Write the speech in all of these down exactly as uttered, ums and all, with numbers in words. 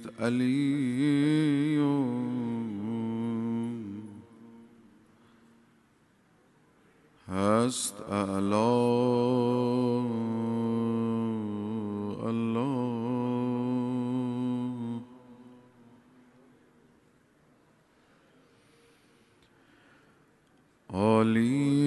است علی هست اعلی الله عالی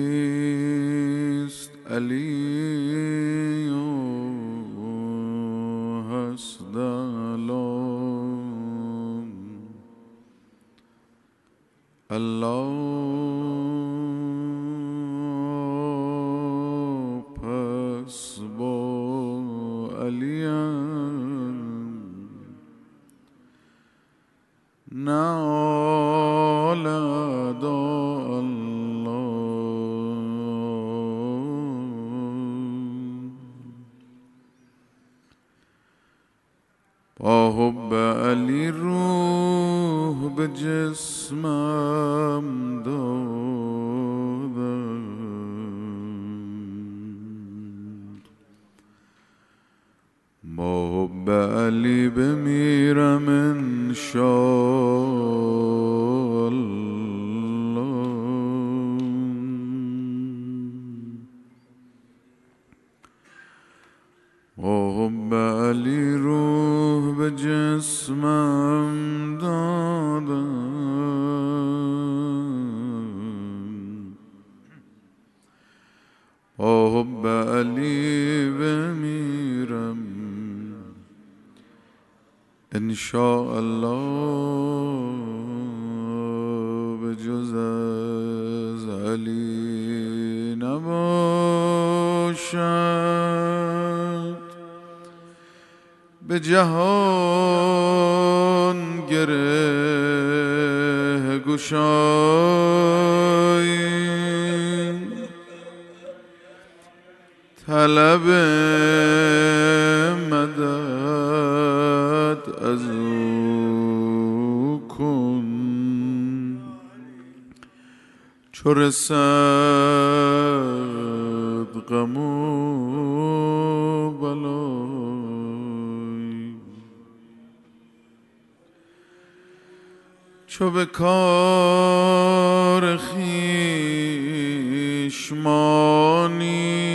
است علی هست اعلی الله پس با علیم نالد الله با حب علی روح به جسمم دادند با حب علی بمیرم انشاءالله با حب علی روح به جسمم دادم با حب علی بمیرم انشاءالله به جز از علی نباشد به جهان گره گشایی طلب مدد از او کن چو رسد غم و بلای چو به کار خویش مانی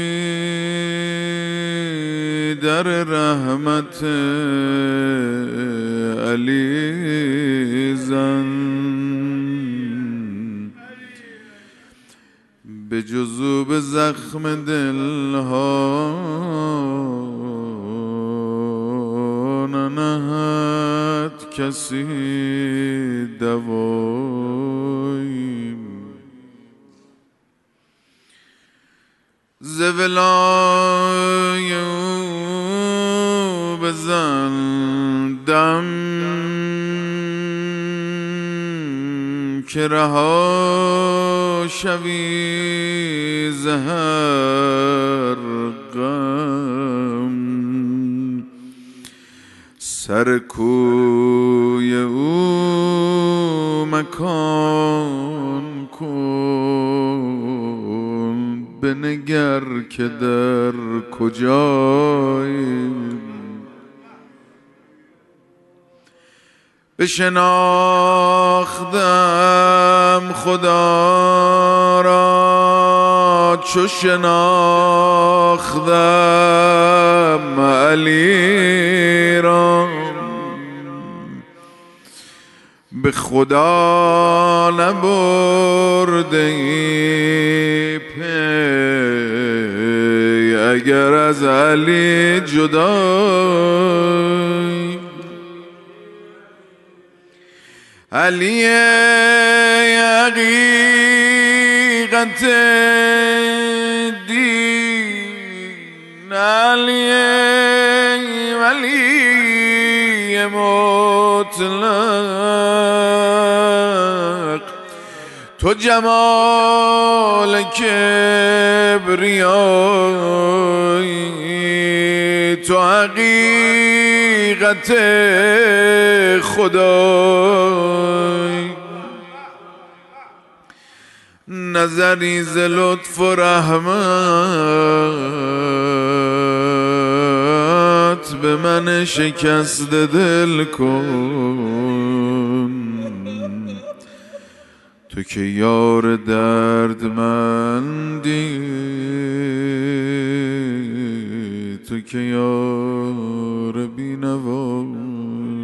در رحمت علی زن به جزو به زخم دلها ننهد کسی دوایی ز ولای او بزن دم که رها شوی ز هر غم سر کوی او مکان کن بنگر که در کجایی بشناختم خدا را چو شناختم علی را به خدا نبرده ای پی اگر از علی جدایی علی حقیقت دین علی ولی مطلق تو جمال کبریایی تو حقیقت خدای نظری ز لطف و رحمت به من شکست دل کن، تو که یار دردمندی، تو که یار بی‌نوایی.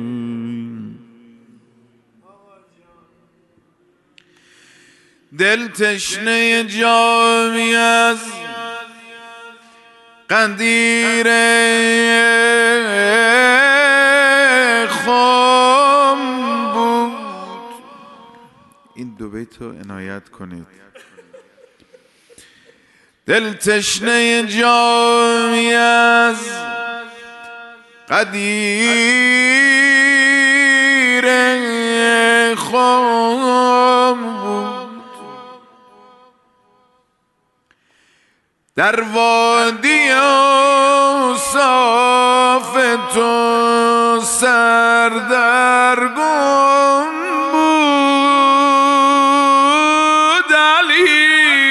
دل تشنه جامی از قندیر خم بود. این دو بیت رو عنایت کنید. دل تشنه جامی از قدیر خم بود، در وادی اوصاف تو سردرگم بود. علی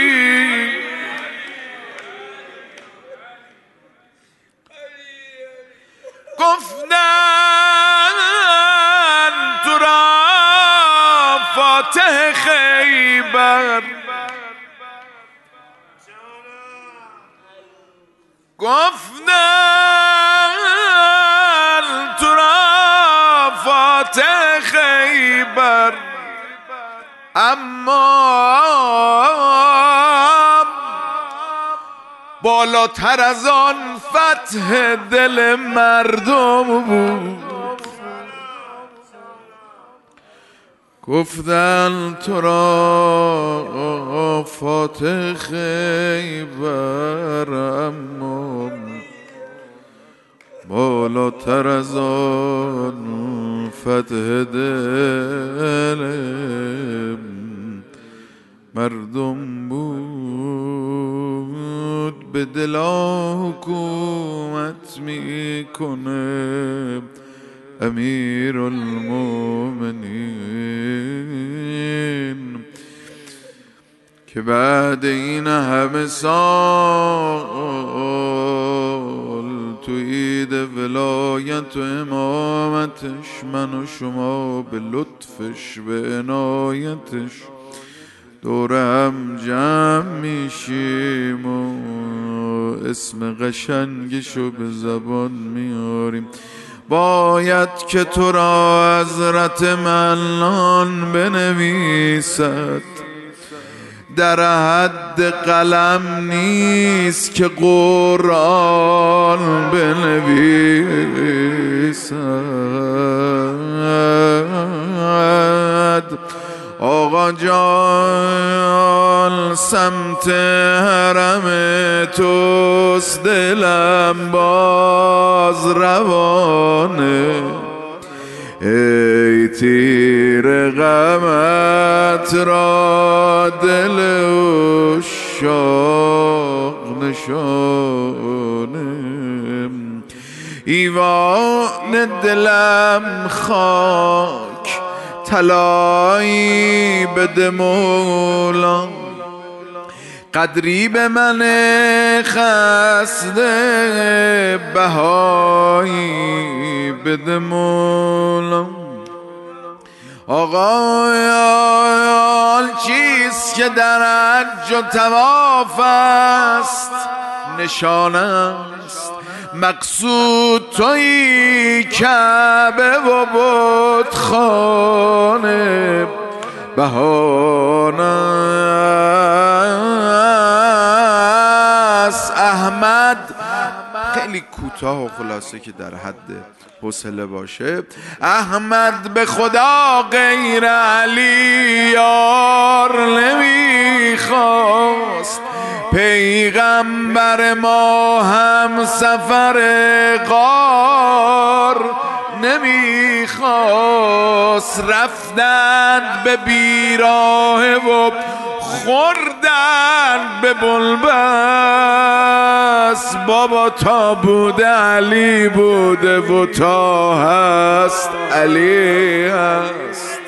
گفتن تو را فاتح خیبر، گفتن تو را فاتح خیبر، اما بالاتر از آن فتح دل مردم بود. گفتن تو را فاتح خیبر، اما بالاتر از آن فتح دل مردم بود. به دلا حکومت میکنه امیر المومنین، که بعد این همه سال تو عید ولایت و امامتش من و شما به لطفش به عنایتش دور هم جمع میشیم و اسم قشنگشو به زبان میاریم. باید که تو را حضرت منان بنویسد، در حد قلم نیست که قرآن بنویسد. آقا جان سمت حرم توست، دلم باز روانه، ای تیر غمت را دل عشاق نشانه. ایوان دلم خاک طلایی بده مولا، قدری به من خسته بهایی بده مولا. آقا آل چیست که در حج و طواف است، نشانه است مقصود تویی کعبه و بتخانه، بهانه است. احمد خیلی کوتاه و خلاصه که در حد حوصله باشه. احمد به خدا غیر علی یار نمیخواست، پیغمبر ما هم سفر غار نمیخواست. رفتند به بیراه و خوردن به بلبس، بابا تا بوده علی بوده و تا هست علی هست.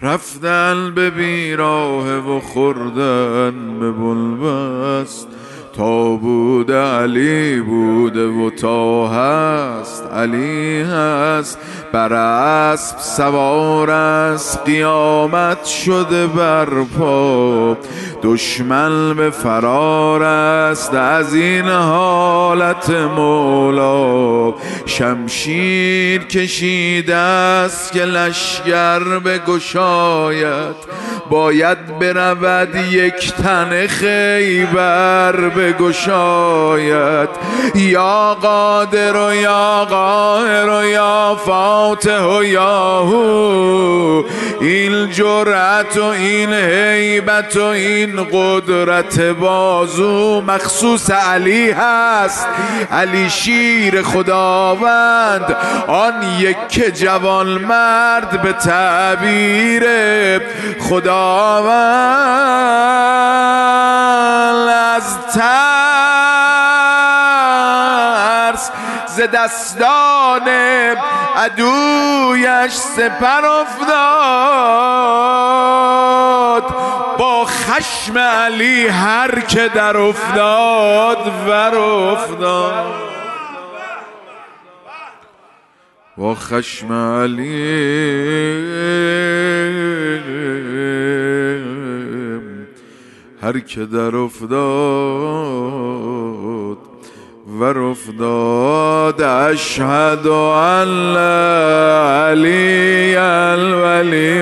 رفتن به بیراه و خوردن به بلبس، تا بوده علی بوده و تا هست علی هست. بر اسب سوار است قیامت شده برپا. دشمن به فرار است از این حالت مولا. شمشیر کشیده است که لشگر بگشاید. باید برود یک تن خیبر بگشاید. یا قادر و یا قاهر و یا فاتح و یا هو. این جرأت و این هیبت و این قدرت بازو مخصوص علی هست. علی شیر خداوند، آن یک جوان مرد به تعبیر خداوند از ترس ز دستان عدویش سپر افتاد. با خشم علی هر که در افتاد ور افتاد. با خشم علی هر که در افتاد ور افتاد. اشهد ان علی الولی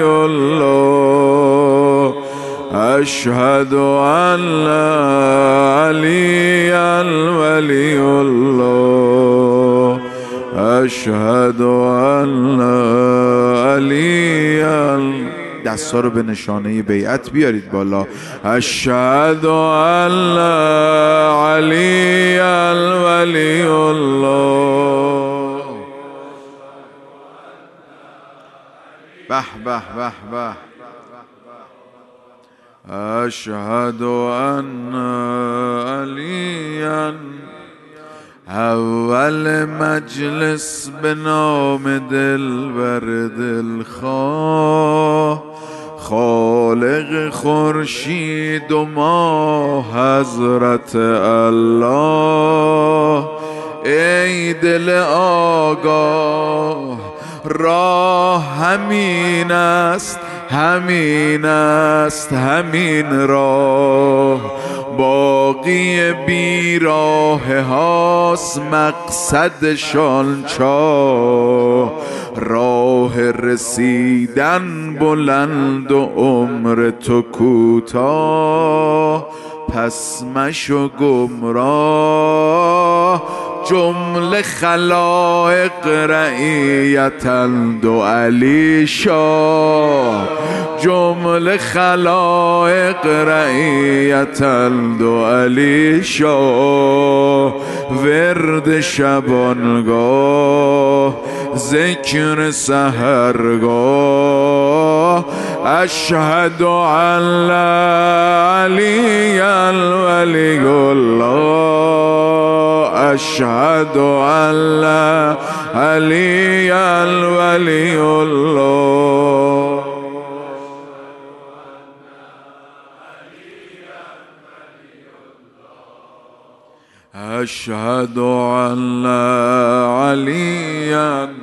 الله. اشهد ان علی الولی الله. اشهد ان علی ال... دستا رو به نشانه بیعت بیارید بالا. اشهد ان علی الولی الله. به به به به. اشهد ان علی. اول مجلس به نام دلبر دلخواه. خالق خورشید و ماه حضرت الله. ای دل آگاه راه همین است، همین است، همین راه. باقی بیراه هاست مقصدشان چاه. راه رسیدن بلند و عمر تو کوتاه. پس مشو گمراه. جمله خلائق رعیتند و علی شاه. جمله خلائق رعیتند و علی شاه. ورد شبانگاه ذکر سحرگاه. اشهد ان علی الولی الله. اشهد ان علی الولی الله. اشهد ان علی.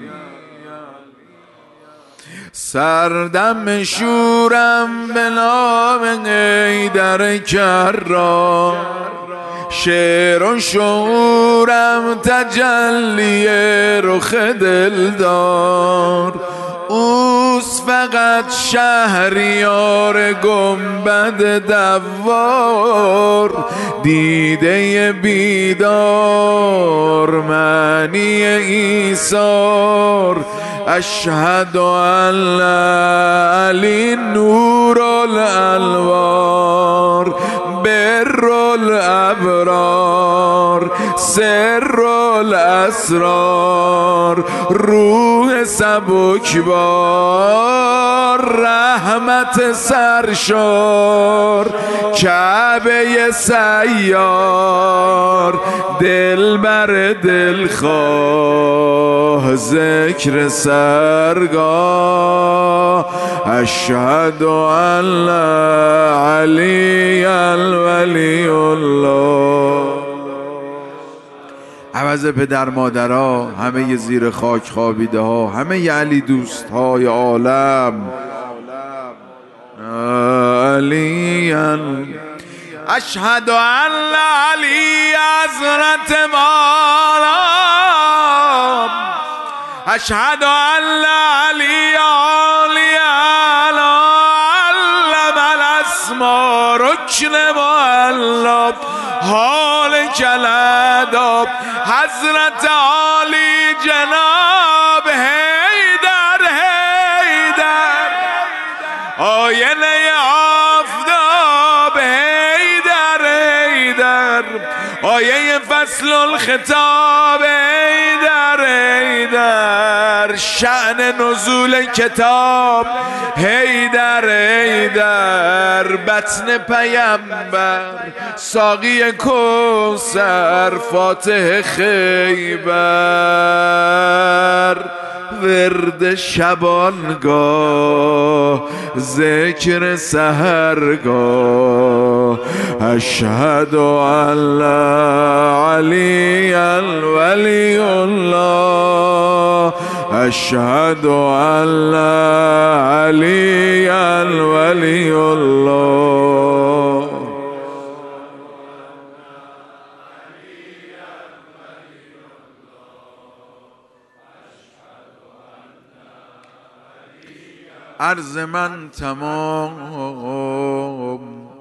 سردم شورم به نام حیدر کرام. شعر و شعورم تجلی رخ دلدار. اوست فقط شهریار گنبد دوار. دیده بیدار معنی ایثار. اشهد ان علی نور الانوار. بر الابرار. سر الاسرار، روح سبکبار، رحمت سرشار، کعبه سیار، دلبر دلخواه، ذکر سرگاه، اشهد ان لا علی الولی الله. عوض پدر مادرها، همه زیر خاک خوابیده ها، همه علی دوست های عالم، علی اشهد ان علی حضرت مولا، اشهد ان علی علی علم الاسما رکن معلم حال کلداب، حضرت علی جناب حیدر حیدر، آینه آفتاب حیدر حیدر، آیه فصل الخطاب حیدر حیدر، شأن نزول کتاب حیدر حیدر، بطن پیمبر، ساقی کوثر، فاتح خیبر، ورد شبانگاه، ذکر سحرگاه، اشهد ان لا علی الولی الله، اشهد ان لا علی الولی الله. عرض من تمام،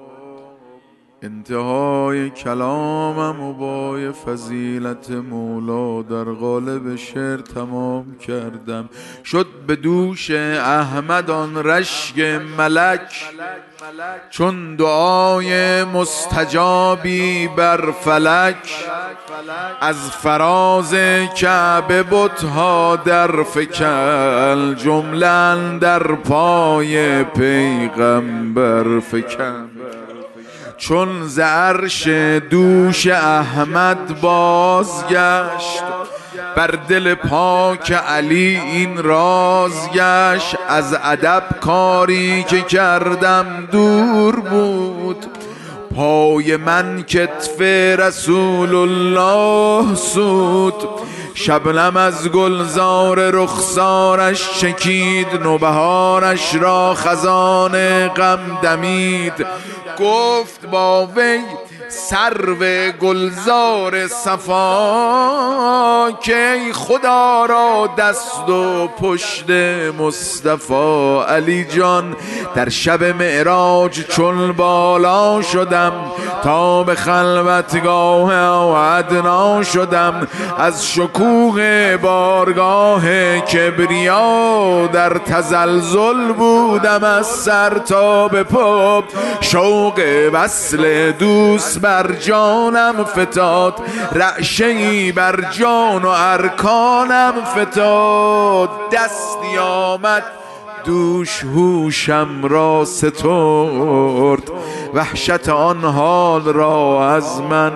انتهای کلامم و با فضیلت مولا در قالب شعر تمام کردم. شد به دوش احمد آن رشک ملک، چون دعای مستجابی بر فلک، از فراز کعبه بتها در فکن، جمله در پای پیغمبر فکن. چون ز عرش دوش احمد بازگشت، بر دل پاک علی این راز گشت. از ادب کاری که کردم دور بود، پای من کتف رسول الله سود. شبنم از گلزار رخسارش چکید، نوبهارش را خزان غم دمید. گفت با وی سرو گلزار صفا، که خدا را دست و پشت مصطفی. علی جان در شب معراج چون بالا شدم، تا به خلوتگاه ادنا شدم. از شکوه بارگاه کبریا، در تزلزل بودم از سر تا به پا. شوق وصل دوست بر جانم فتاد، رعشه‌ای بر جان و ارکانم فتاد. دستی آمد دوش هوشم را سترد، وحشت آن حال را از من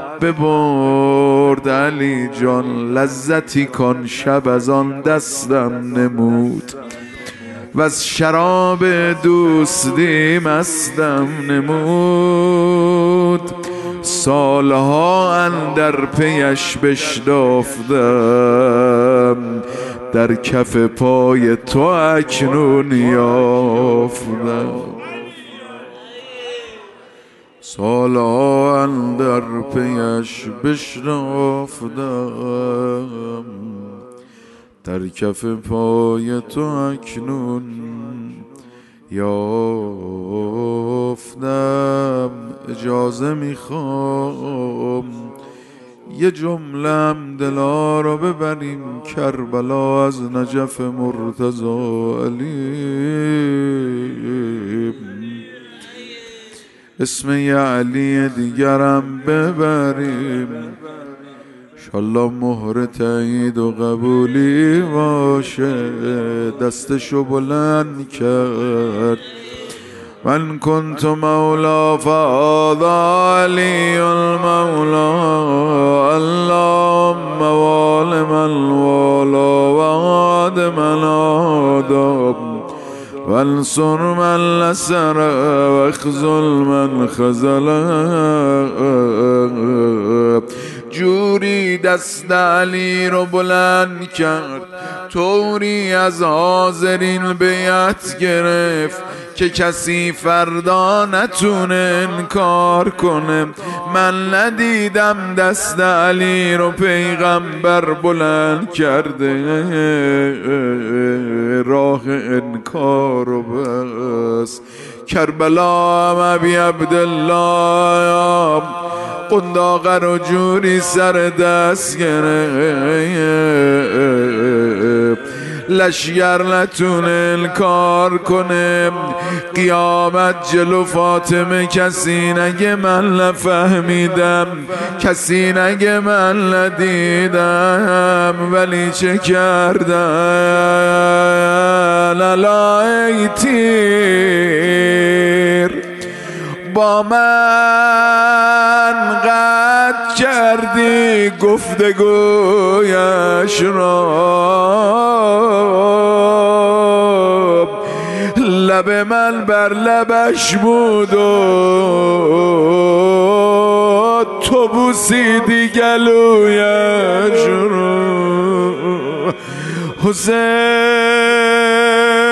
ببرد. علی جان لذتی کن شب از آن دستم نمود، و از شراب دوستی مستم نمود. سالها اندر پیش بشتافتم، در کف پای تو اکنون یافتم. سالها اندر پیش بشتافتم، در کف پای تو اکنون یافتم. اجازه میخوام یه جملم دلا رو ببریم کربلا، از نجف مرتضی علی. اسم یه علی دیگرم ببریم، انشالله مهر تایید و قبولی باشه. دستشو بلند کرد من كنت مولا فهذا علی المولا. اللهم وال من والا وعاد من عاد وانصر من نصر واخذل من خذل. جوری دست علی رو بلند کرد، طوری از حاضرین بیعت گرفت که کسی فردا نتونه انکار کنه. من ندیدم دست علی رو پیغمبر بلند کرده راه انکار رو بس. کربلا ابی عبدالله قنداقه رو جوری سر دست گرفت لشگر نتونه انکار کنه. قیامت جلو فاطمه کسی نگه من نفهمیدم، کسی نگه من ندیدم، ولی چه کردن علای تیر با من قطع کردی گفتگویش را. لب من بر لبش بود و تو بوسیدی گلویش را. حسین